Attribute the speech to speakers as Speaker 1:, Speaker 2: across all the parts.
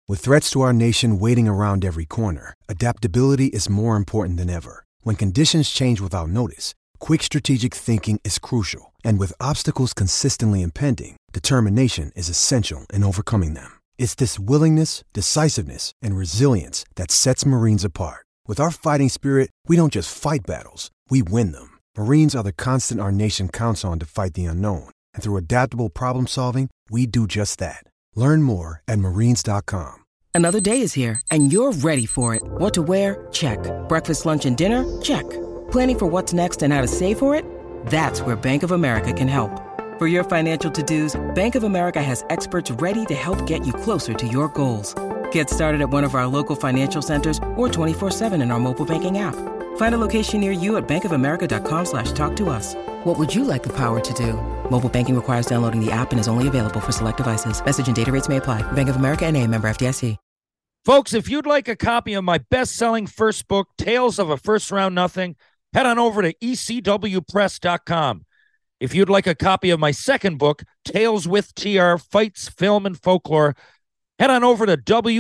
Speaker 1: With threats to our nation waiting around every corner, adaptability is more important than ever. When conditions change without notice, quick strategic thinking is crucial. And with obstacles consistently impending, determination is essential in overcoming them. It's this willingness, decisiveness, and resilience that sets Marines apart. With our fighting spirit, we don't just fight battles, we win them. Marines are the constant our nation counts on to fight the unknown. And through adaptable problem solving, we do just that. Learn more at marines.com.
Speaker 2: Another day is here, and you're ready for it. What to wear? Check. Breakfast, lunch, and dinner? Check. Planning for what's next and how to save for it? That's where Bank of America can help. For your financial to-dos, Bank of America has experts ready to help get you closer to your goals. Get started at one of our local financial centers or 24/7 in our mobile banking app. Find a location near you at bankofamerica.com/talktous. What would you like the power to do? Mobile banking requires downloading the app and is only available for select devices. Message and data rates may apply. Bank of America N.A., member FDIC.
Speaker 3: Folks, if you'd like a copy of my best-selling first book, Tales of a First Round Nothing, head on over to ecwpress.com. If you'd like a copy of my second book, Tales with TR, Fights, Film, and Folklore, head on over to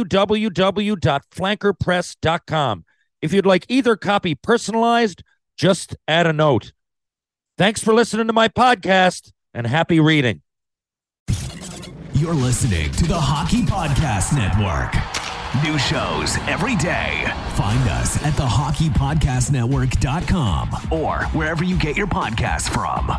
Speaker 3: www.flankerpress.com. If you'd like either copy personalized, just add a note. Thanks for listening to my podcast, and happy reading.
Speaker 4: You're listening to the Hockey Podcast Network. New shows every day. Find us at thehockeypodcastnetwork.com or wherever you get your podcasts from.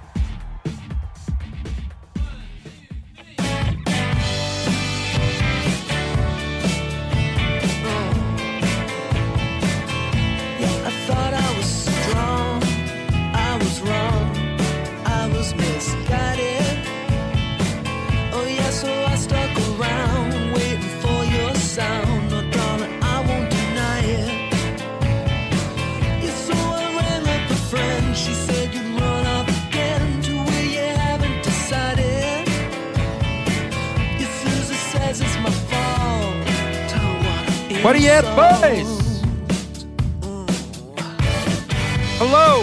Speaker 3: What are you at, boys? Hello.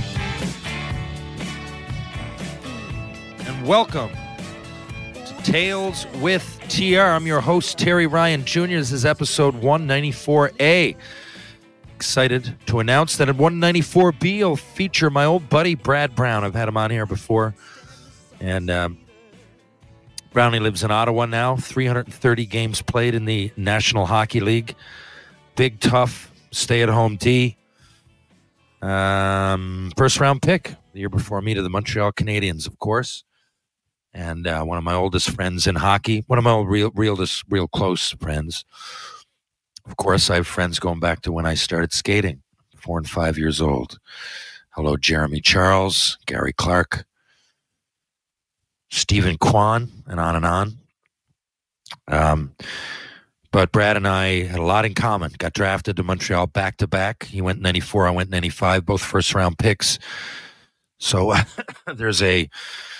Speaker 3: And welcome to Tales with TR. I'm your host, Terry Ryan Jr. This is episode 194A. Excited to announce that at 194B, will feature my old buddy, Brad Brown. I've had him on here before. And Brownie lives in Ottawa now, 330 games played in the National Hockey League. Big, tough, stay-at-home D. First-round pick the year before me to the Montreal Canadiens, of course. And one of my oldest friends in hockey, one of my real close friends. Of course, I have friends going back to when I started skating, 4 and 5 years old. Hello, Jeremy Charles, Gary Clark, Stephen Kwan, and on. But Brad and I had a lot in common. Got drafted to Montreal back-to-back. He went in 94, I went in 95, both first-round picks. So there's a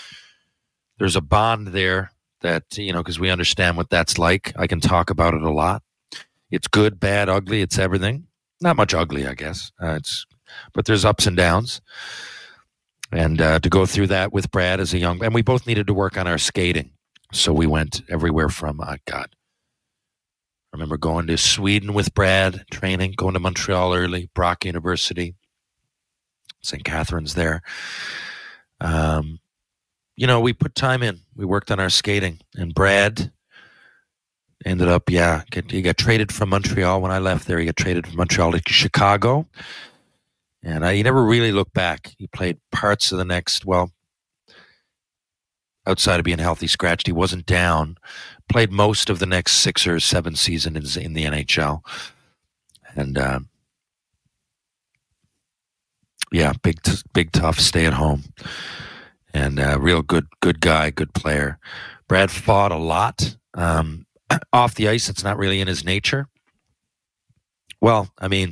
Speaker 3: bond there that, because we understand what that's like. I can talk about it a lot. It's good, bad, ugly. It's everything. Not much ugly, I guess. But there's ups and downs. And to go through that with Brad as a young... And we both needed to work on our skating. So we went everywhere from... I remember going to Sweden with Brad, training, going to Montreal early, Brock University, St. Catharines there. We put time in. We worked on our skating. And Brad ended up, he got traded from Montreal. When I left there, he got traded from Montreal to Chicago. And he never really looked back. He played parts of the next, outside of being healthy, scratched, he wasn't down. Played most of the next 6 or 7 seasons in the NHL. And, big, tough, stay at home. And real good guy, good player. Brad fought a lot. Off the ice, it's not really in his nature. Well, I mean...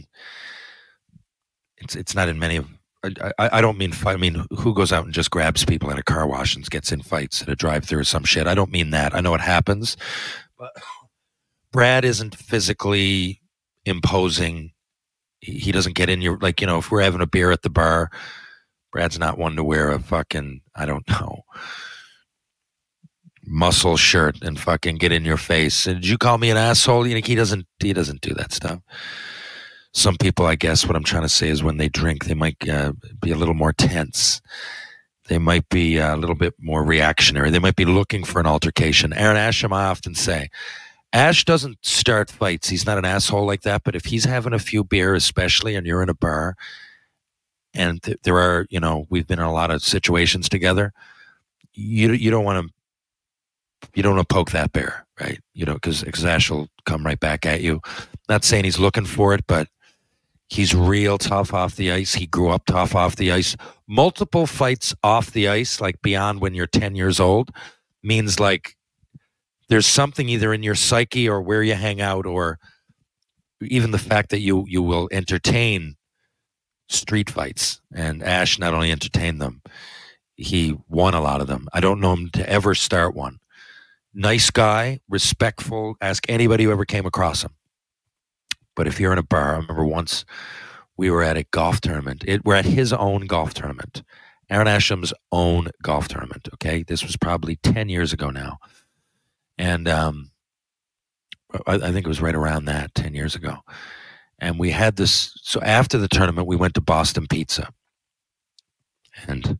Speaker 3: It's not in many of... I don't mean fight. I mean, who goes out and just grabs people at a car wash and gets in fights at a drive-thru or some shit? I don't mean that. I know it happens. But Brad isn't physically imposing. He doesn't get in your... if we're having a beer at the bar, Brad's not one to wear a fucking... I don't know. muscle shirt and fucking get in your face. Did you call me an asshole? You know, he doesn't do that stuff. Some people, I guess, what I'm trying to say is when they drink, they might be a little more tense. They might be a little bit more reactionary. They might be looking for an altercation. Aaron Asham, I often say, Ash doesn't start fights. He's not an asshole like that. But if he's having a few beer, especially, and you're in a bar, and there are, you know, we've been in a lot of situations together, you don't want to poke that bear, right? You know, because Ash will come right back at you. Not saying he's looking for it, but he's real tough off the ice. He grew up tough off the ice. Multiple fights off the ice, like beyond when you're 10 years old, means like there's something either in your psyche or where you hang out, or even the fact that you will entertain street fights. And Ash not only entertained them, he won a lot of them. I don't know him to ever start one. Nice guy, respectful, ask anybody who ever came across him. But if you're in a bar, I remember once we were at a golf tournament. We're at his own golf tournament, Aaron Asham's own golf tournament, okay? This was probably 10 years ago now. And I think it was right around that, 10 years ago. And we had this, so after the tournament, we went to Boston Pizza. And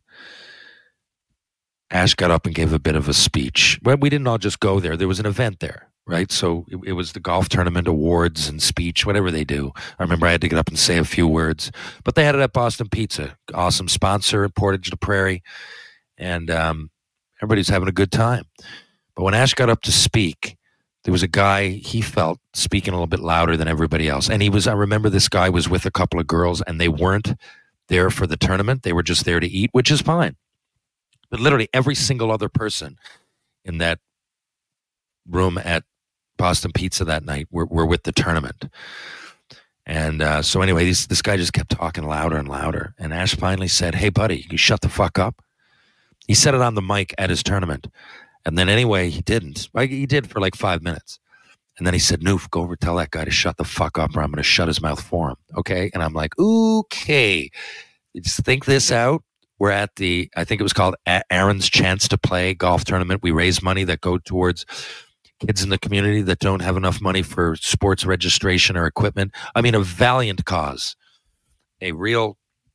Speaker 3: Ash got up and gave a bit of a speech. Well, we didn't all just go there. There was an event there, right? So it was the golf tournament awards and speech, whatever they do. I remember I had to get up and say a few words. But they had it at Boston Pizza. Awesome sponsor in Portage la Prairie. And everybody's having a good time. But when Ash got up to speak, there was a guy he felt speaking a little bit louder than everybody else. And I remember this guy was with a couple of girls and they weren't there for the tournament. They were just there to eat, which is fine. But literally every single other person in that room at Boston Pizza that night were with the tournament. And so anyway, this guy just kept talking louder and louder. And Ash finally said, "Hey, buddy, you shut the fuck up." He said it on the mic at his tournament. And then anyway, he didn't. Like, he did for like 5 minutes. And then he said, "Noof, go over tell that guy to shut the fuck up or I'm going to shut his mouth for him." Okay? And I'm like, okay. Just think this out. We're at I think it was called Aaron's Chance to Play golf tournament. We raise money that go towards kids in the community that don't have enough money for sports registration or equipment. I mean, a valiant cause. A real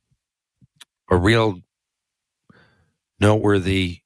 Speaker 3: noteworthy,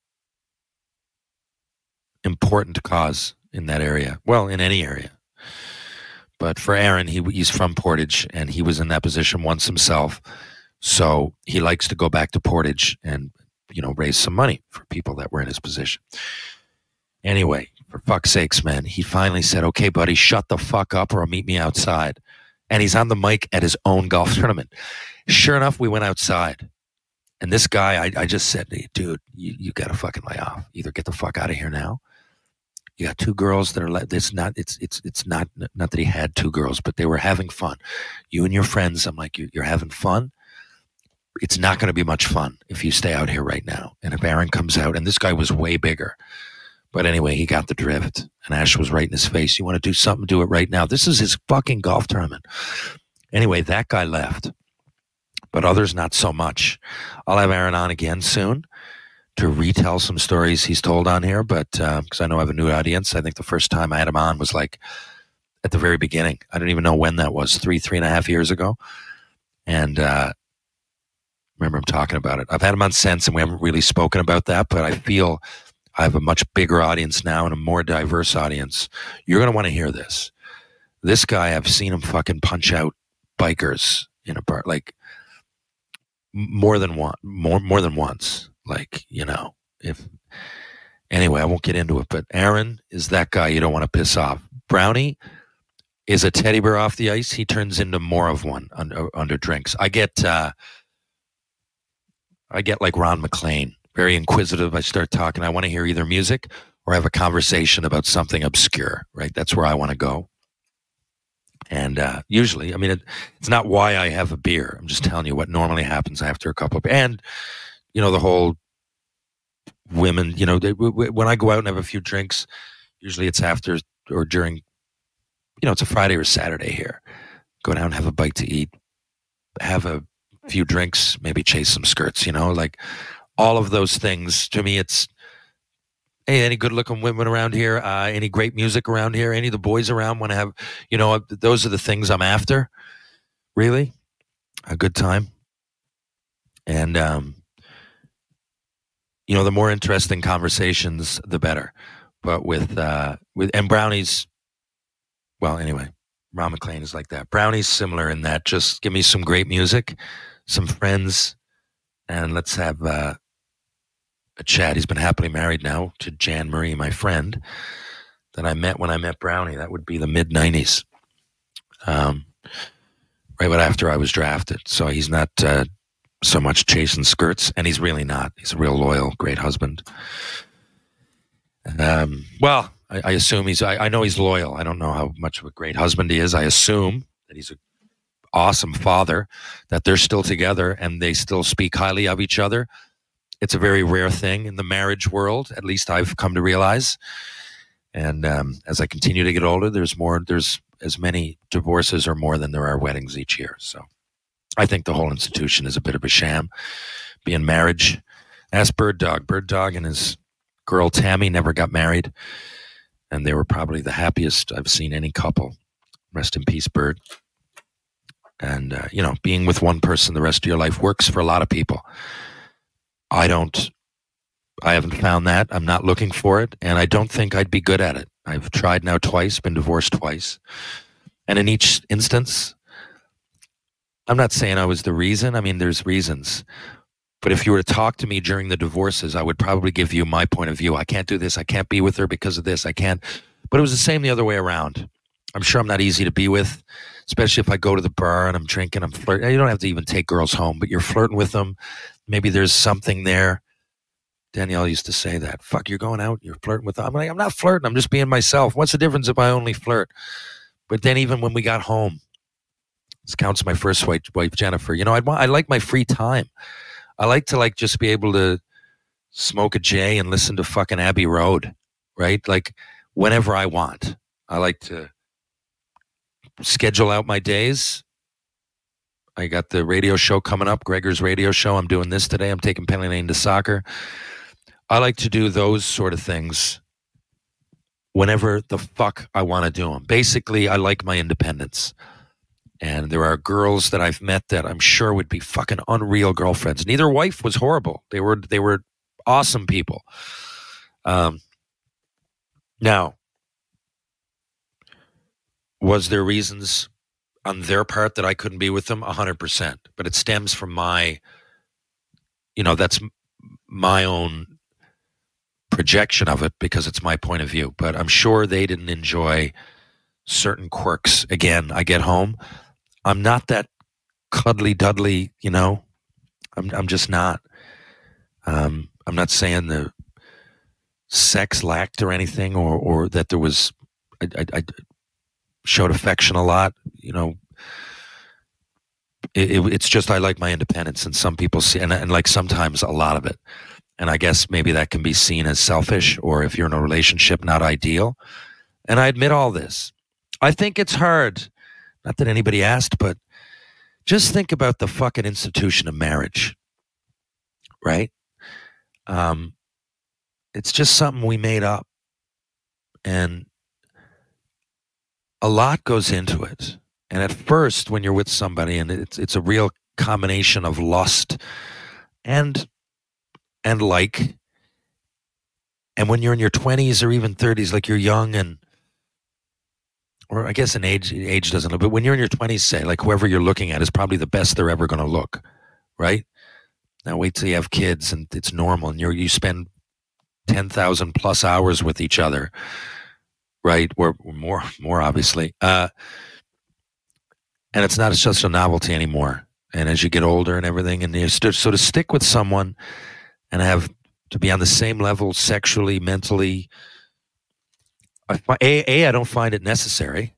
Speaker 3: important cause in that area. Well, in any area. But for Aaron, he's from Portage, and he was in that position once himself. So he likes to go back to Portage and, you know, raise some money for people that were in his position. Anyway, for fuck's sakes, man, he finally said, "Okay, buddy, shut the fuck up or I'll meet me outside." And he's on the mic at his own golf tournament. Sure enough, we went outside. And this guy, I just said, "Dude, you got to fucking lay off. Either get the fuck out of here now. You got two girls that are like, it's not that he had two girls, but they were having fun. You and your friends," I'm like, you're having fun. It's not going to be much fun if you stay out here right now. And if Aaron comes out," and this guy was way bigger. But anyway, he got the drift. And Ash was right in his face. "You want to do something, do it right now." This is his fucking golf tournament. Anyway, that guy left. But others not so much. I'll have Aaron on again soon to retell some stories he's told on here. But because I know I have a new audience. I think the first time I had him on was like at the very beginning. I don't even know when that was, 3.5 years ago. And remember him talking about it. I've had him on since, and we haven't really spoken about that, but I feel I have a much bigger audience now and a more diverse audience. You're going to want to hear this. This guy, I've seen him fucking punch out bikers in a bar, like more than once. Like, you know, anyway, I won't get into it, but Aaron is that guy you don't want to piss off. Brownie is a teddy bear off the ice. He turns into more of one under drinks. I get like Ron McLean, very inquisitive. I start talking. I want to hear either music or have a conversation about something obscure, right? That's where I want to go. And usually, I mean, it's not why I have a beer. I'm just telling you what normally happens after a couple of, and, you know, the whole women, you know, when I go out and have a few drinks, usually it's after or during, you know, it's a Friday or Saturday here. Go down, have a bite to eat, have a few drinks, maybe chase some skirts, you know, like all of those things. To me, it's Hey, any good-looking women around here? Any great music around here? Any of the boys around want to have, those are the things I'm after, really. A good time. And, the more interesting conversations, the better. But and Brownie's, well, anyway, Ron McLean is like that. Brownie's similar in that just give me some great music, some friends, and let's have a chat. He's been happily married now to Jan Marie, my friend, that I met when I met Brownie. That would be the mid-'90s, right after I was drafted. So he's not so much chasing skirts, and he's really not. He's a real loyal, great husband. Well, I assume I know he's loyal. I don't know how much of a great husband he is. I assume that he's an awesome father, that they're still together and they still speak highly of each other. It's a very rare thing in the marriage world, at least I've come to realize. And as I continue to get older, there's as many divorces or more than there are weddings each year. So I think the whole institution is a bit of a sham. Being marriage. Ask Bird Dog. Bird Dog and his girl Tammy never got married. And they were probably the happiest I've seen any couple. Rest in peace, Bird. And, being with one person the rest of your life works for a lot of people. I haven't found that. I'm not looking for it. And I don't think I'd be good at it. I've tried now twice, been divorced twice. And in each instance, I'm not saying I was the reason. I mean, there's reasons. But if you were to talk to me during the divorces, I would probably give you my point of view. I can't do this. I can't be with her because of this. I can't. But it was the same the other way around. I'm sure I'm not easy to be with, especially if I go to the bar and I'm drinking, I'm flirting. You don't have to even take girls home, but you're flirting with them. Maybe there's something there. Danielle used to say that. Fuck, you're going out, you're flirting with them. I'm like, I'm not flirting. I'm just being myself. What's the difference if I only flirt? But then even when we got home, this counts my first wife, Jennifer. I like my free time. I like to just be able to smoke a J and listen to fucking Abbey Road, right? Like whenever I want. I like to schedule out my days. I got the radio show coming up, Gregor's radio show. I'm doing this today. I'm taking Penny Lane to soccer. I like to do those sort of things whenever the fuck I want to do them. Basically, I like my independence. And there are girls that I've met that I'm sure would be fucking unreal girlfriends. Neither wife was horrible. They were awesome people. Now, was there reasons on their part that I couldn't be with them? 100%. But it stems from that's my own projection of it because it's my point of view. But I'm sure they didn't enjoy certain quirks. Again, I get home. I'm not that cuddly dudley, I'm just not. I'm not saying the sex lacked or anything or that there was, I showed affection a lot, it's just I like my independence, and some people see, and like sometimes a lot of it. And I guess maybe that can be seen as selfish, or if you're in a relationship, not ideal. And I admit all this. I think it's hard. Not that anybody asked, but just think about the fucking institution of marriage, right? It's just something we made up. And a lot goes into it. And at first, when you're with somebody, and it's a real combination of lust and like, and when you're in your 20s or even 30s, like you're young or I guess in age doesn't, but when you're in your 20s, say, like whoever you're looking at is probably the best they're ever going to look, right? Now wait till you have kids and it's normal and you spend 10,000 plus hours with each other, right? Or more obviously. And it's not such a novelty anymore. And as you get older and everything, and so to stick with someone and have to be on the same level sexually, mentally, I don't find it necessary.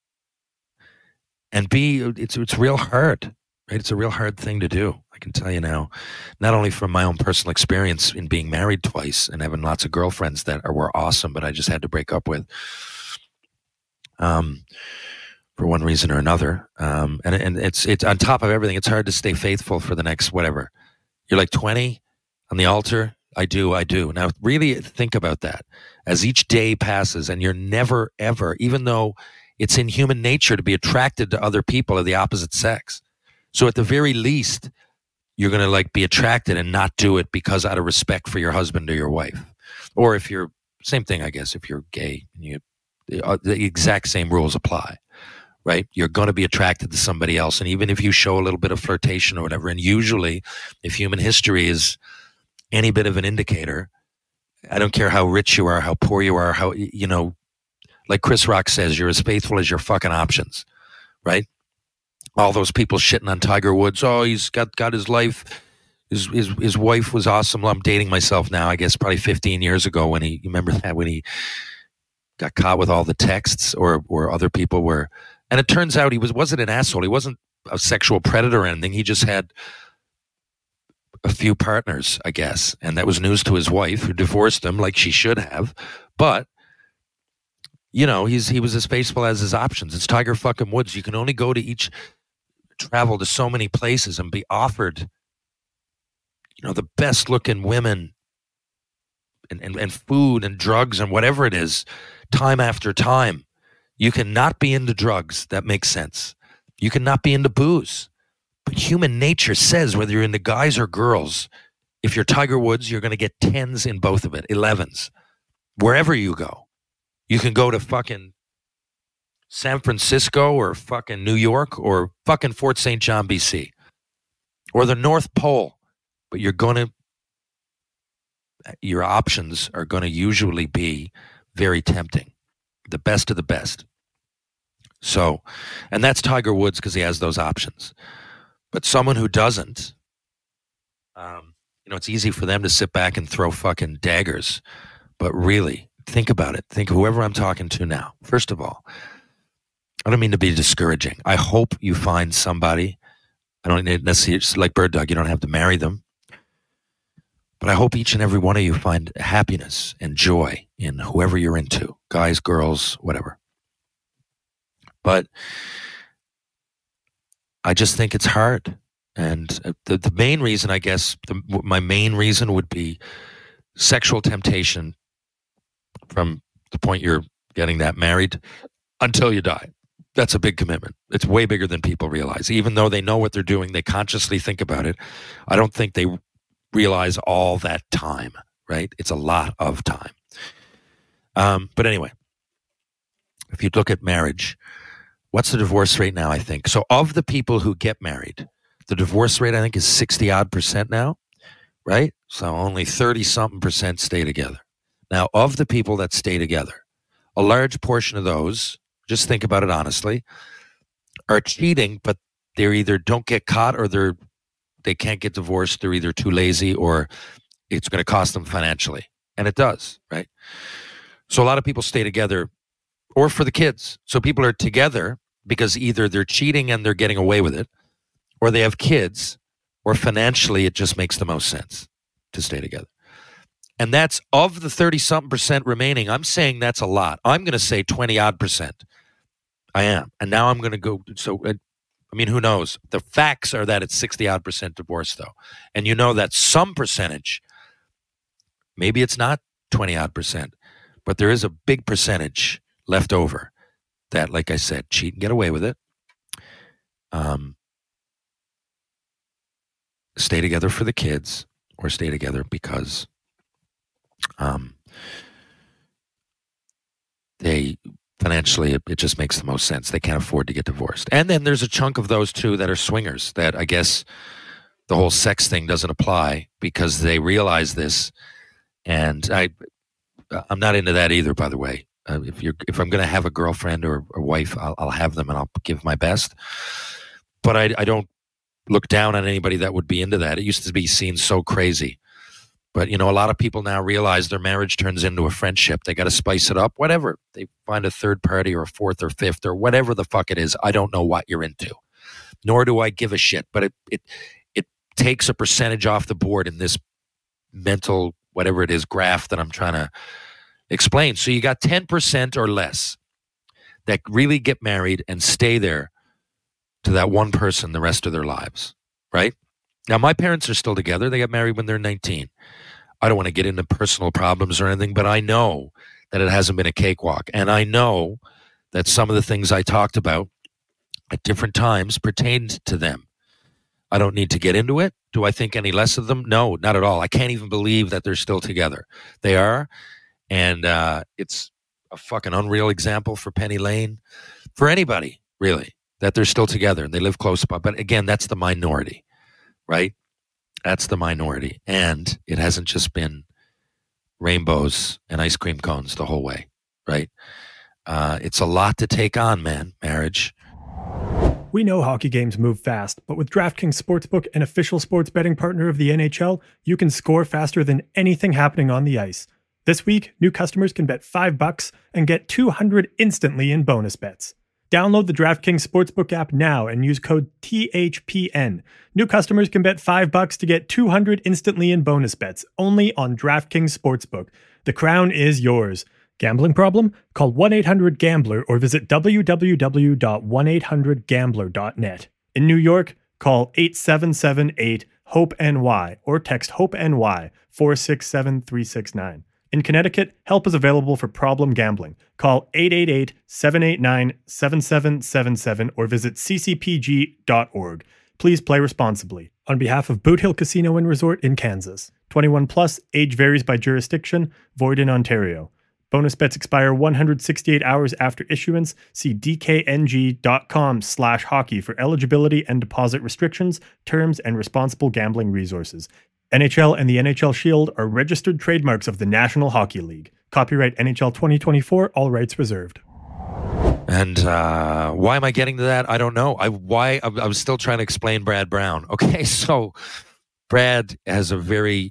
Speaker 3: And B, it's real hard, right? It's a real hard thing to do. I can tell you now, not only from my own personal experience in being married twice and having lots of girlfriends that were awesome, but I just had to break up with, for one reason or another. And it's on top of everything. It's hard to stay faithful for the next, whatever. You're like 20 on the altar. I do. Now, really think about that. As each day passes, and you're never, ever, even though it's in human nature to be attracted to other people of the opposite sex. So at the very least, you're going to like be attracted and not do it because out of respect for your husband or your wife. Or if you're, same thing, I guess, if you're gay, the exact same rules apply, right? You're going to be attracted to somebody else. And even if you show a little bit of flirtation or whatever, and usually if human history is any bit of an indicator, I don't care how rich you are, how poor you are, how, like Chris Rock says, you're as faithful as your fucking options, right? All those people shitting on Tiger Woods. Oh, he's got his life. His wife was awesome. Well, I'm dating myself now, I guess probably 15 years ago when you remember that when he got caught with all the texts or other people were, and it turns out he wasn't an asshole. He wasn't a sexual predator or anything. He just had a few partners, I guess. And that was news to his wife, who divorced him like she should have. But, he was as faithful as his options. It's Tiger fucking Woods. You can only go to travel to so many places and be offered, the best looking women and food and drugs and whatever it is, time after time. You cannot be into drugs. That makes sense. You cannot be into booze. But human nature says, whether you're into guys or girls, if you're Tiger Woods, you're going to get 10s in both of it, 11s. Wherever you go. You can go to fucking San Francisco or fucking New York or fucking Fort St. John, BC. Or the North Pole. But your options are going to usually be very tempting. The best of the best. So, and that's Tiger Woods because he has those options. But someone who doesn't, it's easy for them to sit back and throw fucking daggers. But really, think about it. Think whoever I'm talking to now. First of all, I don't mean to be discouraging. I hope you find somebody. I don't necessarily, it's like Bird Dog, you don't have to marry them. But I hope each and every one of you find happiness and joy in whoever you're into. Guys, girls, whatever. But I just think it's hard. And the main reason, I guess, my main reason would be sexual temptation from the point you're getting that married until you die. That's a big commitment. It's way bigger than people realize. Even though they know what they're doing, they consciously think about it. I don't think they realize all that time, right? It's a lot of time. But anyway, if you look at marriage, what's the divorce rate now, I think? So of the people who get married, the divorce rate, I think, is 60-odd% now, right? So only 30-something% stay together. Now, of the people that stay together, a large portion of those, just think about it honestly, are cheating, but they either don't get caught or they can't get divorced. They're either too lazy or it's going to cost them financially. And it does, right? So a lot of people stay together or for the kids. So people are together because either they're cheating and they're getting away with it, or they have kids, or financially it just makes the most sense to stay together. And that's of the 30-something% remaining. I'm saying that's a lot. I'm going to say 20-odd%. I am. And now I'm going to go. So, I mean, who knows? The facts are that it's 60-odd% divorce, though. And you know that some percentage, maybe it's not 20-odd%, but there is a big percentage left over that, like I said, cheat and get away with it. Stay together for the kids or stay together because they financially, it just makes the most sense. They can't afford to get divorced. And then there's a chunk of those too that are swingers that I guess the whole sex thing doesn't apply because they realize this. And I'm not into that either, by the way. If I'm going to have a girlfriend or a wife, I'll have them and I'll give my best. But I don't look down on anybody that would be into that. It used to be seen so crazy. But, a lot of people now realize their marriage turns into a friendship. They got to spice it up, whatever. They find a third party or a fourth or fifth or whatever the fuck it is. I don't know what you're into, nor do I give a shit. But it takes a percentage off the board in this mental, whatever it is, graph that I'm trying to explain. So you got 10% or less that really get married and stay there to that one person the rest of their lives, right? Now, my parents are still together. They got married when they're 19. I don't want to get into personal problems or anything, but I know that it hasn't been a cakewalk. And I know that some of the things I talked about at different times pertained to them. I don't need to get into it. Do I think any less of them? No, not at all. I can't even believe that they're still together. They are. And it's a fucking unreal example for Penny Lane, for anybody, really, that they're still together and they live close by. But again, that's the minority, right? That's the minority. And it hasn't just been rainbows and ice cream cones the whole way, right? It's a lot to take on, man, marriage.
Speaker 5: We know hockey games move fast, but with DraftKings Sportsbook, an official sports betting partner of the NHL, you can score faster than anything happening on the ice. This week, new customers can bet $5 and get $200 instantly in bonus bets. Download the DraftKings Sportsbook app now and use code THPN. New customers can bet $5 to get $200 instantly in bonus bets, only on DraftKings Sportsbook. The crown is yours. Gambling problem? Call 1-800-GAMBLER or visit www.1800gambler.net. In New York, call 8778-HOPE-NY or text HOPE-NY 467-369. In Connecticut, help is available for problem gambling. Call 888-789-7777 or visit ccpg.org. Please play responsibly. On behalf of Boot Hill Casino and Resort in Kansas. 21 plus, age varies by jurisdiction, void in Ontario. Bonus bets expire 168 hours after issuance. See dkng.com/hockey for eligibility and deposit restrictions, terms, and responsible gambling resources. NHL and the NHL Shield are registered trademarks of the National Hockey League. Copyright NHL 2024, all rights reserved.
Speaker 3: And why am I getting to that? I don't know. I was still trying to explain Brad Brown. Okay, so Brad has a very...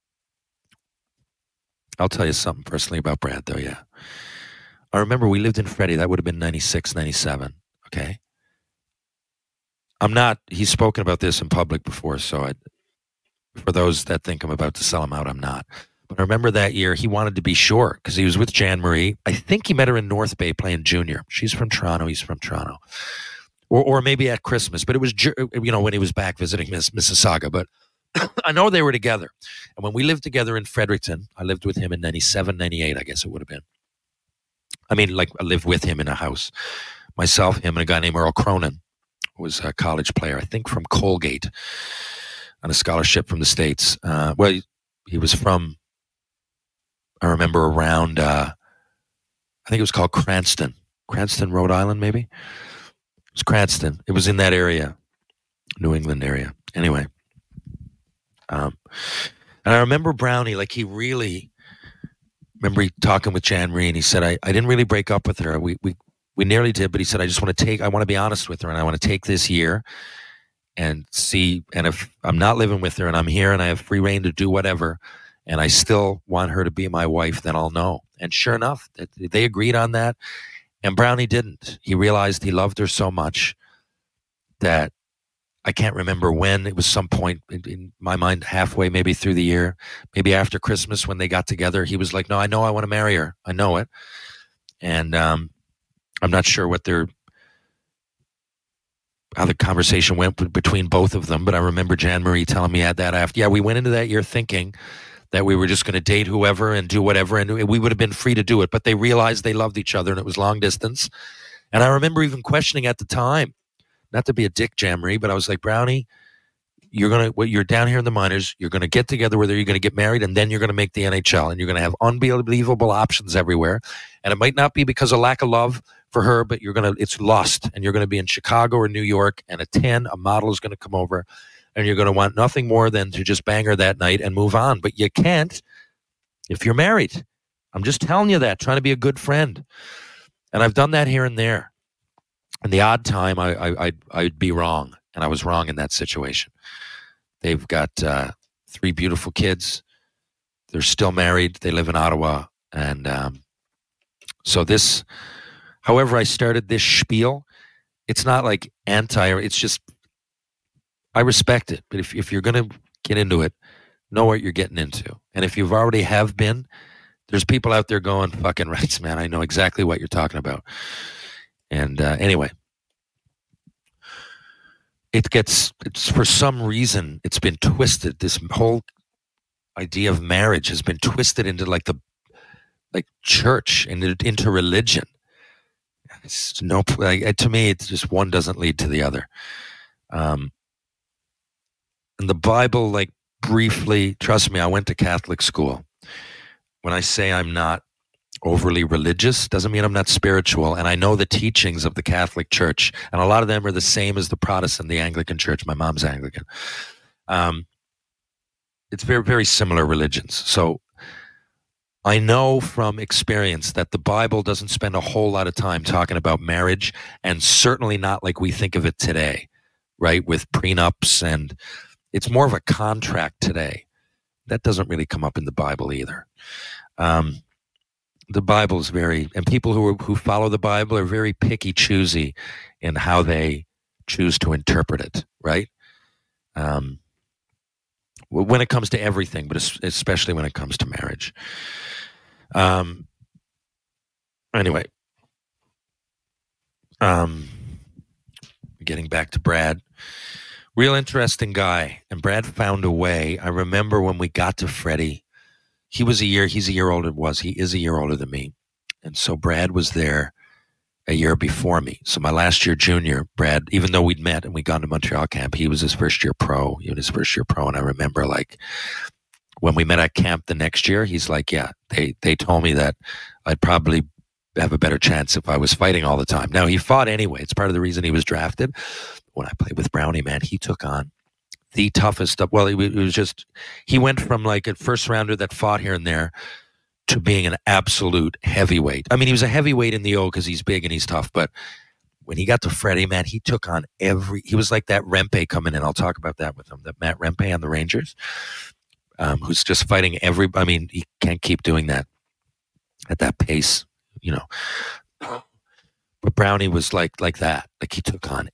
Speaker 3: I'll tell you something personally about Brad, though, yeah. I remember we lived in Freddie. That would have been 96, 97, okay? He's spoken about this in public before, so for those that think I'm about to sell him out, I'm not. But I remember that year he wanted to be sure because he was with Jan Marie. I think he met her in North Bay playing junior. She's from Toronto. He's from Toronto. Or maybe at Christmas. But it was, when he was back visiting Mississauga. But I know they were together. And when we lived together in Fredericton, I lived with him in 97, 98, I guess it would have been. I mean, like I lived with him in a house. Myself, him, and a guy named Earl Cronin, who was a college player, I think from Colgate, on a scholarship from the States. He was from, I remember around, I think it was called Cranston, Rhode Island, maybe? It was Cranston. It was in that area, New England area. Anyway. And I remember Brownie, like he talking with Jan Marie, and he said, I didn't really break up with her. We nearly did, but he said, I want to be honest with her, and I want to take this year and see, and if I'm not living with her and I'm here and I have free reign to do whatever, and I still want her to be my wife, then I'll know. And sure enough, they agreed on that. And Brownie didn't. He realized he loved her so much that I can't remember when. It was some point in my mind, halfway maybe through the year, maybe after Christmas when they got together. He was like, no, I know I want to marry her. I know it. And I'm not sure how the conversation went between both of them, but I remember Jan Marie telling me that after. Yeah, we went into that year thinking that we were just going to date whoever and do whatever, and we would have been free to do it. But they realized they loved each other, and it was long distance. And I remember even questioning at the time, not to be a dick, Jan Marie, but I was like, Brownie, you're down here in the minors, you're going to get together, whether you're going to get married, and then you're going to make the NHL, and you're going to have unbelievable options everywhere. And it might not be because of lack of love for her, but it's lust, and you're going to be in Chicago or New York, and a model is going to come over, and you're going to want nothing more than to just bang her that night and move on. But you can't if you're married. I'm just telling you that, trying to be a good friend. And I've done that here and there. And the odd time I'd be wrong, and I was wrong in that situation. They've got 3 beautiful kids. They're still married. They live in Ottawa. And so this, however I started this spiel, it's not like it's just, I respect it. But if you're going to get into it, know what you're getting into. And if you've already have been, there's people out there going, fucking rights, man. I know exactly what you're talking about. And anyway, it's for some reason, it's been twisted. This whole idea of marriage has been twisted into like church and into religion. It's to me, it's just one doesn't lead to the other. And the Bible, like, briefly, trust me, I went to Catholic school. When I say I'm not overly religious, doesn't mean I'm not spiritual. And I know the teachings of the Catholic Church, and a lot of them are the same as the Protestant, the Anglican Church. My mom's Anglican. It's very, very similar religions. So I know from experience that the Bible doesn't spend a whole lot of time talking about marriage, and certainly not like we think of it today, right? With prenups, and it's more of a contract today. That doesn't really come up in the Bible either. The Bible is and people who follow the Bible are very picky, choosy in how they choose to interpret it, right? When it comes to everything, but especially when it comes to marriage. Anyway, getting back to Brad, real interesting guy. And Brad found a way. I remember when we got to Freddie, he's a year older than me. And so Brad was there a year before me. So my last year junior, Brad, even though we'd met and we'd gone to Montreal camp, he was his first year pro. And I remember, like, when we met at camp the next year, he's like, yeah, they told me that I'd probably have a better chance if I was fighting all the time. Now, he fought anyway. It's part of the reason he was drafted. When I played with Brownie, man, he took on the toughest stuff. Well, it was just, he went from like a first rounder that fought here and there to being an absolute heavyweight. I mean, he was a heavyweight in the O because he's big and he's tough, but when he got to Freddie, man, he took on he was like that Rempe coming in. I'll talk about that with him, that Matt Rempe on the Rangers, who's just fighting I mean, he can't keep doing that at that pace, you know. But Brownie was like that. Like, he took on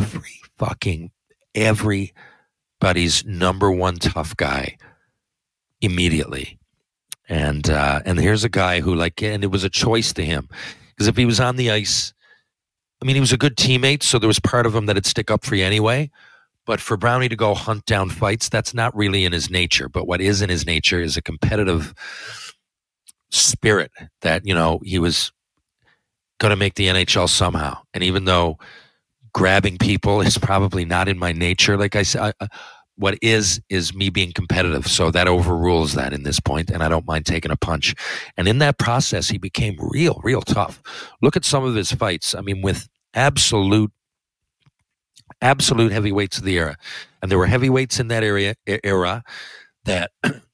Speaker 3: everybody's number one tough guy immediately. And here's a guy who, like, and it was a choice to him, because if he was on the ice, I mean, he was a good teammate, so there was part of him that'd stick up for you anyway. But for Brownie to go hunt down fights, that's not really in his nature. But what is in his nature is a competitive spirit that, you know, he was going to make the NHL somehow. And even though grabbing people is probably not in my nature, like I said, what is me being competitive. So that overrules that in this point, and I don't mind taking a punch. And in that process, he became real tough. Look at some of his fights. I mean, with absolute heavyweights of the era. And there were heavyweights in that era that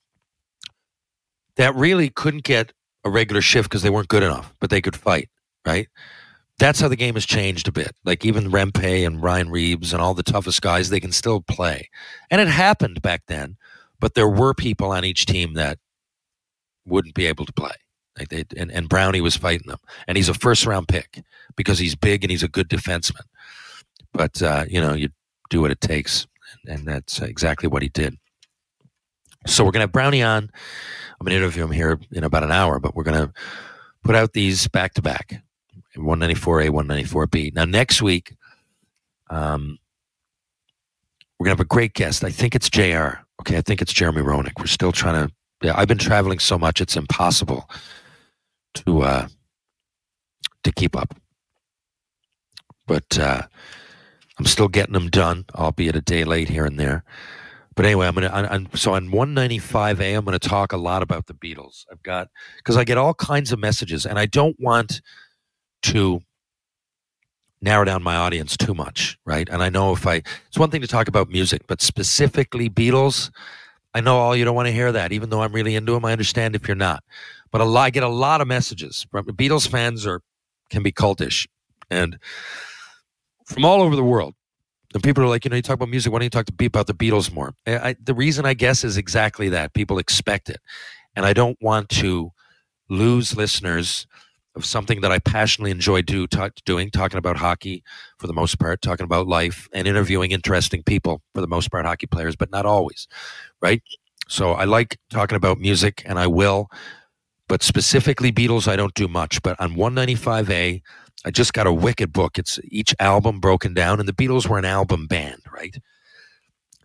Speaker 3: really couldn't get a regular shift because they weren't good enough, but they could fight, right? That's how the game has changed a bit. Like, even Rempe and Ryan Reeves and all the toughest guys, they can still play. And it happened back then, but there were people on each team that wouldn't be able to play. Like, and Brownie was fighting them. And he's a first-round pick because he's big and he's a good defenseman. But, you know, you do what it takes, and that's exactly what he did. So we're going to have Brownie on. I'm going to interview him here in about an hour, but we're going to put out these back-to-back. 194A, 194B. Now, next week, we're going to have a great guest. I think it's JR. Okay, I think it's Jeremy Roenick. We're still trying to... Yeah, I've been traveling so much, it's impossible to keep up. But I'm still getting them done, albeit a day late here and there. But anyway, so on 195A, I'm going to talk a lot about the Beatles. Because I get all kinds of messages, and I don't want to narrow down my audience too much, right? And I know it's one thing to talk about music, but specifically Beatles, I know you don't want to hear that, even though I'm really into them. I understand if you're not. But I get a lot of messages from Beatles fans can be cultish, and from all over the world. And people are like, you talk about music, why don't you talk about the Beatles more? The reason, I guess, is exactly that. People expect it. And I don't want to lose listeners of something that I passionately enjoy doing, talking about hockey for the most part, talking about life, and interviewing interesting people, for the most part, hockey players, but not always, right? So I like talking about music, and I will, but specifically Beatles, I don't do much. But on 195A, I just got a wicked book. It's each album broken down, and the Beatles were an album band, right?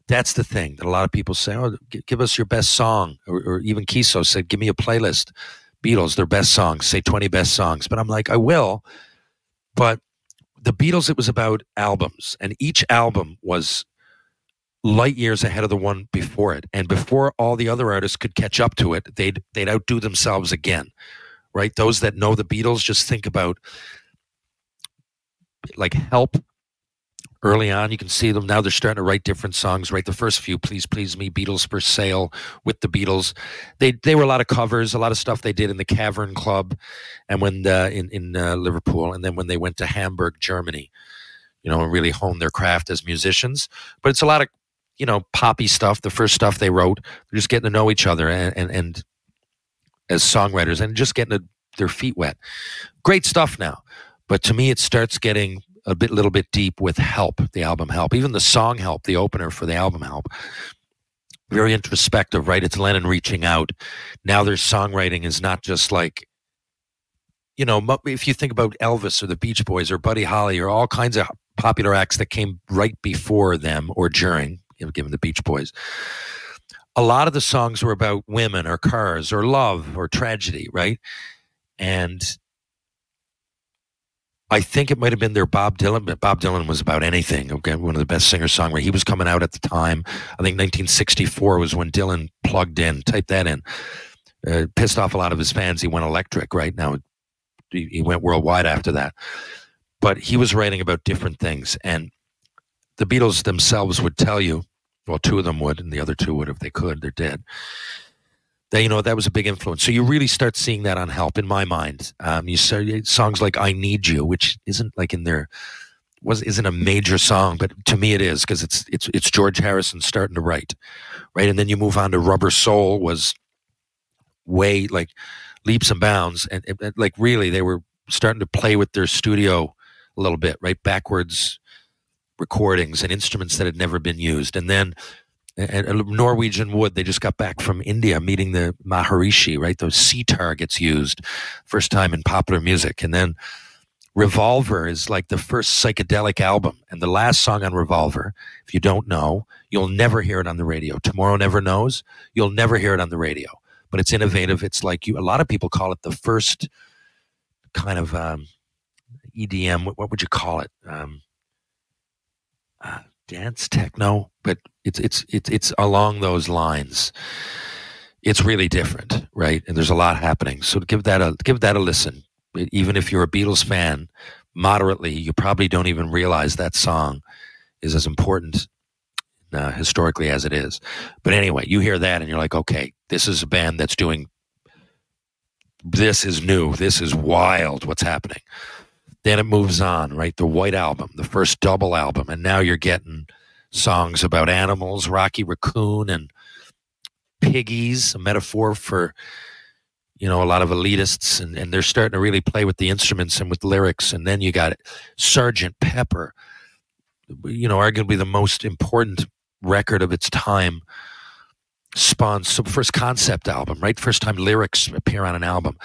Speaker 3: That's the thing that a lot of people say, oh, give us your best song. Or even Kiso said, give me a playlist. Beatles, their best songs, say 20 best songs. But I'm like, I will. But the Beatles, it was about albums. And each album was light years ahead of the one before it. And before all the other artists could catch up to it, they'd outdo themselves again, right? Those that know the Beatles just think about like Help. Early on, you can see them now. They're starting to write different songs. Right, the first few, Please Please Me, Beatles for Sale, with the Beatles. They were a lot of covers, a lot of stuff they did in the Cavern Club, and when in Liverpool, and then when they went to Hamburg, Germany, and really honed their craft as musicians. But it's a lot of poppy stuff. The first stuff they wrote, they're just getting to know each other and as songwriters and just getting their feet wet. Great stuff now, but to me, it starts getting a little bit deep with Help, the album Help. Even the song Help, the opener for the album Help. Very introspective, right? It's Lennon reaching out. Now their songwriting is not just like, if you think about Elvis or the Beach Boys or Buddy Holly or all kinds of popular acts that came right before them or during, given the Beach Boys, a lot of the songs were about women or cars or love or tragedy, right? And I think it might have been their Bob Dylan, but Bob Dylan was about anything. Okay, one of the best singer-songwriters. He was coming out at the time. I think 1964 was when Dylan plugged in. Type that in. Pissed off a lot of his fans. He went electric. Right now, he went worldwide after that. But he was writing about different things, and the Beatles themselves would tell you. Well, two of them would, and the other two would if they could. They're dead. That was a big influence. So you really start seeing that on Help, in my mind. You start songs like "I Need You," which isn't like isn't a major song, but to me it is because it's George Harrison starting to write, right? And then you move on to "Rubber Soul," was way like leaps and bounds, and like really they were starting to play with their studio a little bit, right? Backwards recordings and instruments that had never been used, and then. And Norwegian Wood, they just got back from India meeting the Maharishi, right? Those sitar gets used first time in popular music. And then Revolver is like the first psychedelic album. And the last song on Revolver, if you don't know, you'll never hear it on the radio. Tomorrow Never Knows, you'll never hear it on the radio. But it's innovative. It's like a lot of people call it the first kind of EDM. What would you call it? Dance techno, but it's along those lines. It's really different, right? And there's a lot happening. So give that a listen. Even if you're a Beatles fan, moderately, you probably don't even realize that song is as important historically as it is. But anyway, you hear that and you're like, okay, this is a band that's doing. This is new. This is wild. What's happening? Then it moves on, right? The White Album, the first double album. And now you're getting songs about animals, Rocky Raccoon and piggies, a metaphor for, a lot of elitists. And they're starting to really play with the instruments and with lyrics. And then you got Sgt. Pepper, arguably the most important record of its time. First concept album, right? First time lyrics appear on an album.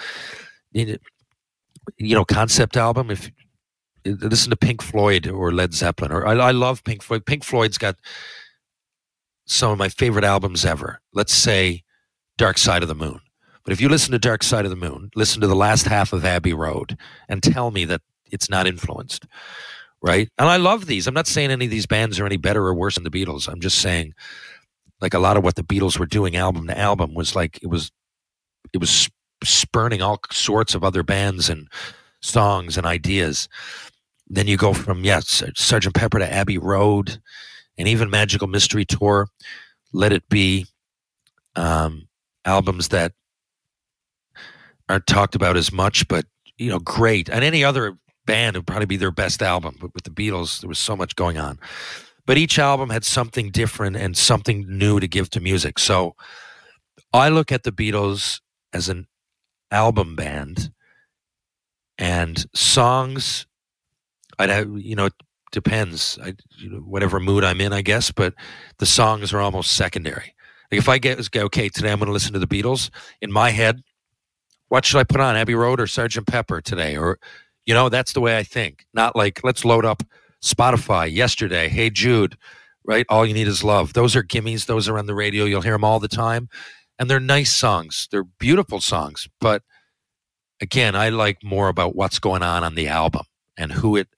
Speaker 3: Concept album, if listen to Pink Floyd or Led Zeppelin, or I love Pink Floyd. Pink Floyd's got some of my favorite albums ever. Let's say Dark Side of the Moon. But if you listen to Dark Side of the Moon, listen to the last half of Abbey Road and tell me that it's not influenced, right? And I love these. I'm not saying any of these bands are any better or worse than the Beatles. I'm just saying like a lot of what the Beatles were doing album to album was like, it was spurning all sorts of other bands and songs and ideas. Then you go from Sgt. Pepper to Abbey Road, and even Magical Mystery Tour, Let It Be, albums that aren't talked about as much, but great. And any other band would probably be their best album. But with the Beatles, there was so much going on. But each album had something different and something new to give to music. So I look at the Beatles as an album band, and songs I'd have, it depends, whatever mood I'm in, I guess, but the songs are almost secondary. Like if I okay, today I'm going to listen to the Beatles, in my head, what should I put on, Abbey Road or Sgt. Pepper today? Or that's the way I think. Not like, let's load up Spotify yesterday, Hey Jude, right? All You Need Is Love. Those are gimmies. Those are on the radio. You'll hear them all the time. And they're nice songs. They're beautiful songs. But again, I like more about what's going on the album and who it's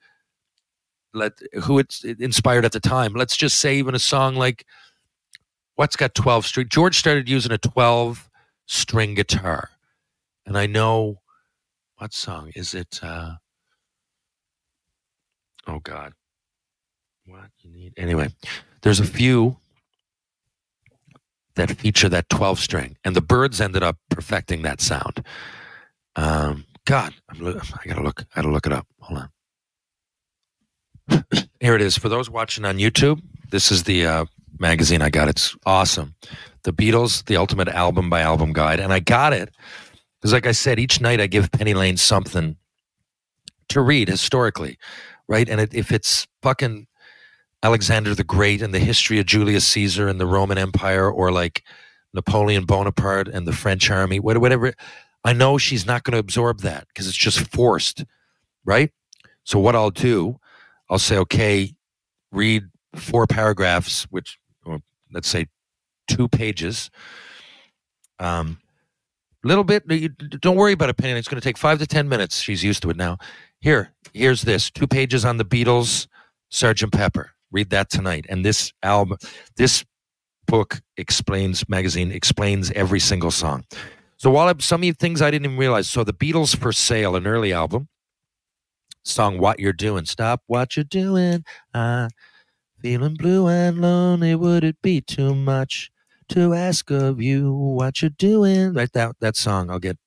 Speaker 3: inspired at the time. Let's just say even a song like What's Got 12 String. George started using a 12-string guitar. And I know, what song is it? Oh, God. What you need. Anyway, there's a few that feature that 12-string. And the Byrds ended up perfecting that sound. God, I gotta look it up. Hold on. Here it is. For those watching on YouTube, this is the magazine I got. It's awesome. The Beatles, the Ultimate Album by Album Guide. And I got it because, like I said, each night I give Penny Lane something to read historically, right? And if it's fucking Alexander the Great and the history of Julius Caesar and the Roman Empire, or like Napoleon Bonaparte and the French army, whatever, I know she's not going to absorb that because it's just forced, right? So what I'll do, I'll say, okay, read 4 paragraphs, which, or let's say 2 pages. Little bit, don't worry about it, Penny. It's going to take 5 to 10 minutes. She's used to it now. Here's this 2 pages on the Beatles, Sgt. Pepper. Read that tonight. And this book magazine explains every single song. So some of the things I didn't even realize. So the Beatles For Sale, an early album, song What You're Doing. Stop what you're doing. Feeling blue and lonely. Would it be too much to ask of you what you're doing? Right, that song. I'll get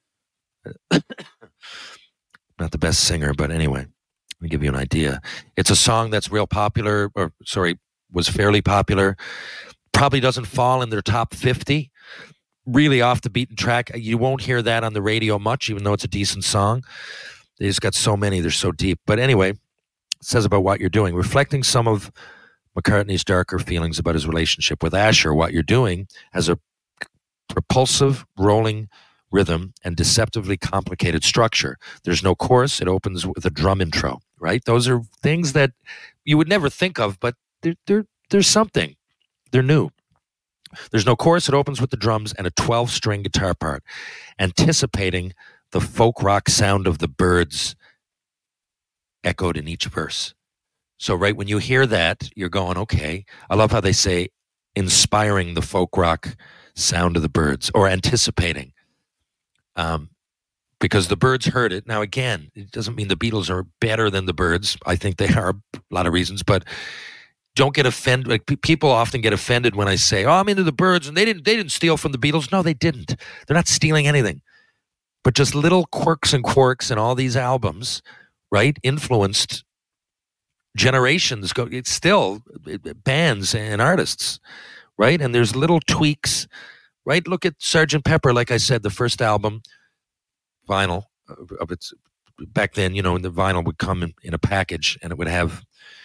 Speaker 3: not the best singer, but anyway, let me give you an idea. It's a song that's was fairly popular. Probably doesn't fall in their top 50. Really off the beaten track. You won't hear that on the radio much, even though it's a decent song. They just got so many. They're so deep. But anyway, it says about What You're Doing. Reflecting some of McCartney's darker feelings about his relationship with Asher, What You're Doing has a propulsive, rolling rhythm and deceptively complicated structure. There's no chorus. It opens with a drum intro, right? Those are things that you would never think of, but there's something. They're new. There's no chorus. It opens with the drums and a 12-string guitar part, anticipating the folk rock sound of the Byrds echoed in each verse. So right when you hear that, you're going, okay. I love how they say inspiring the folk rock sound of the Byrds, or anticipating. Because the Byrds heard it. Now, again, it doesn't mean the Beatles are better than the Byrds. I think they are, a lot of reasons, but don't get offended. Like, people often get offended when I say, "Oh, I'm into the Byrds," and they didn't steal from the Beatles. No, they didn't. They're not stealing anything, but just little quirks and quarks in all these albums, right? Influenced generations. It's still bands and artists, right? And there's little tweaks, right? Look at Sgt. Pepper. Like I said, the first album, vinyl of its back then. You know, the vinyl would come in a package, and it would have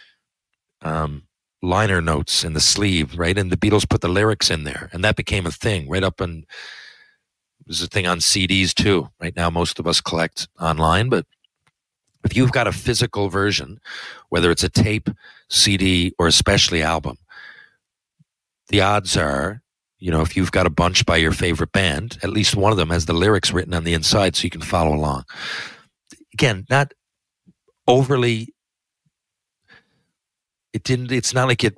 Speaker 3: liner notes in the sleeve, right? And the Beatles put the lyrics in there, and that became a thing right up, and it was a thing on CDs too. Right now, most of us collect online, but if you've got a physical version, whether it's a tape, CD, or especially album, the odds are, you know, if you've got a bunch by your favorite band, at least one of them has the lyrics written on the inside so you can follow along. Again, not overly. It's not like it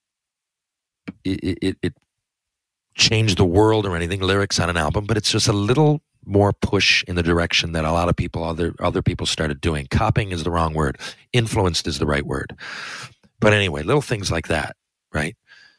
Speaker 3: changed the world or anything, lyrics on an album, but it's just a little more push in the direction that a lot of people, other people started doing. Copying is the wrong word. Influenced is the right word. But anyway, little things like that, right?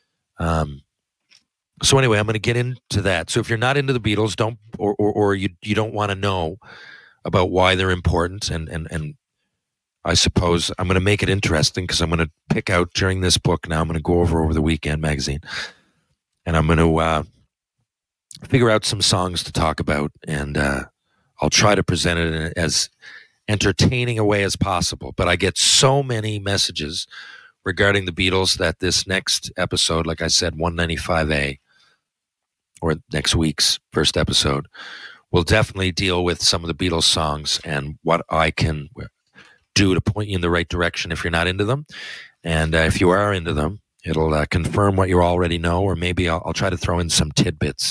Speaker 3: So anyway, I'm going to get into that. So if you're not into the Beatles, or you don't want to know about why they're important, and I suppose I'm going to make it interesting because I'm going to pick out during this book. Now I'm going to go over the weekend magazine, and I'm going to figure out some songs to talk about, and I'll try to present it in as entertaining a way as possible. But I get so many messages regarding the Beatles that this next episode, like I said, 195A, or next week's first episode, will definitely deal with some of the Beatles songs and what I can do to point you in the right direction if you're not into them. And if you are into them, It'll confirm what you already know, or maybe I'll try to throw in some tidbits.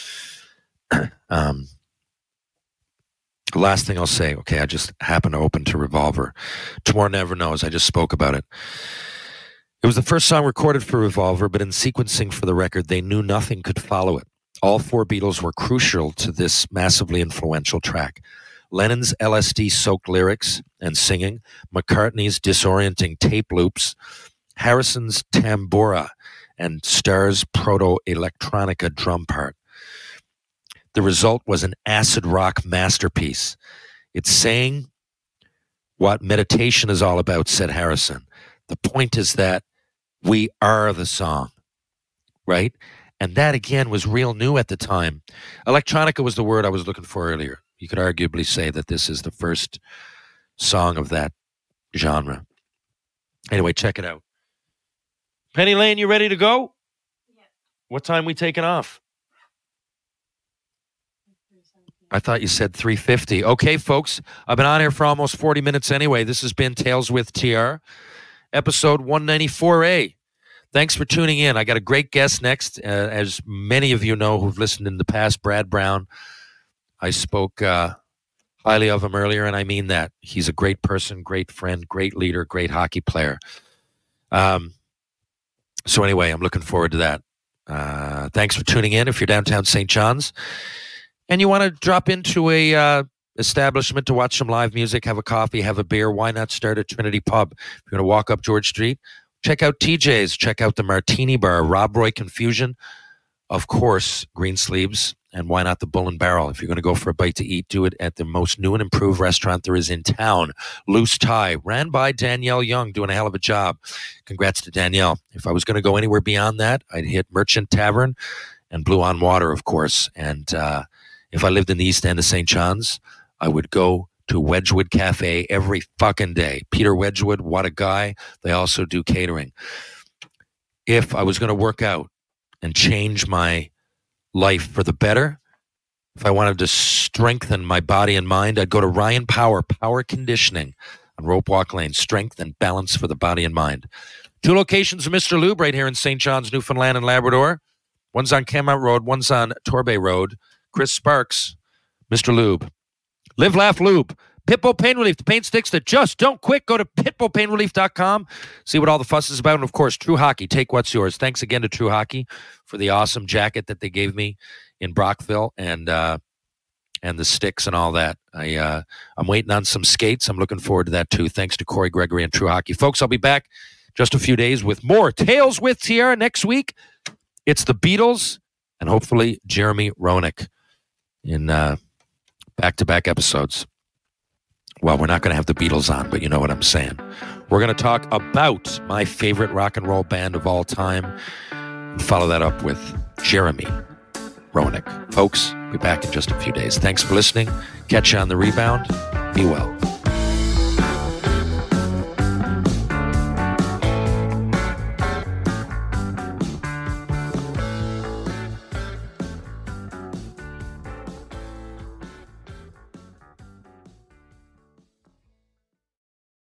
Speaker 3: The last thing I'll say, okay, I just happened to open to Revolver. Tomorrow Never Knows, I just spoke about it. It was the first song recorded for Revolver, but in sequencing for the record, they knew nothing could follow it. All four Beatles were crucial to this massively influential track. Lennon's LSD-soaked lyrics and singing, McCartney's disorienting tape loops, Harrison's tambura, and Starr's proto-electronica drum part. The result was an acid rock masterpiece. It's saying what meditation is all about, said Harrison. The point is that we are the song, right? And that, again, was real new at the time. Electronica was the word I was looking for earlier. You could arguably say that this is the first song of that genre. Anyway, check it out. Penny Lane, you ready to go? Yeah. What time we taking off? I thought you said 3:50. Okay, folks, I've been on here for almost 40 minutes anyway. This has been Tales with TR, episode 194A. Thanks for tuning in. I got a great guest next. As many of you know who've listened in the past, Brad Brown. I spoke highly of him earlier, and I mean that. He's a great person, great friend, great leader, great hockey player. So anyway, I'm looking forward to that. Thanks for tuning in. If you're downtown St. John's and you want to drop into a establishment to watch some live music, have a coffee, have a beer, why not start at Trinity Pub? If you're going to walk up George Street, check out TJ's, check out the Martini Bar, Rob Roy Confusion, of course, Greensleeves, and why not the Bull and Barrel? If you're going to go for a bite to eat, do it at the most new and improved restaurant there is in town, Loose Tie, ran by Danielle Young, doing a hell of a job. Congrats to Danielle. If I was going to go anywhere beyond that, I'd hit Merchant Tavern and Blue on Water, of course. And if I lived in the East End of St. John's, I would go to Wedgwood Cafe every fucking day. Peter Wedgwood, what a guy. They also do catering. If I was going to work out and change my life for the better, if I wanted to strengthen my body and mind, I'd go to Ryan Power Conditioning on Rope Walk Lane. Strength and balance for the body and mind. 2 locations of Mr. Lube right here in St. John's, Newfoundland and Labrador. One's on Cammount Road, one's on Torbay Road. Chris Sparks, Mr. Lube. Live, Laugh, Lube. Pitbull Pain Relief, the pain sticks that just don't quit. Go to pitbullpainrelief.com. See what all the fuss is about. And, of course, True Hockey. Take what's yours. Thanks again to True Hockey for the awesome jacket that they gave me in Brockville and the sticks and all that. I'm waiting on some skates. I'm looking forward to that, too. Thanks to Corey Gregory and True Hockey. Folks, I'll be back just a few days with more Tales with Tiara. Next week, it's the Beatles and hopefully Jeremy Roenick in back-to-back episodes. Well, we're not going to have the Beatles on, but you know what I'm saying. We're going to talk about my favorite rock and roll band of all time and follow that up with Jeremy Roenick. Folks, be back in just a few days. Thanks for listening. Catch you on the rebound. Be well.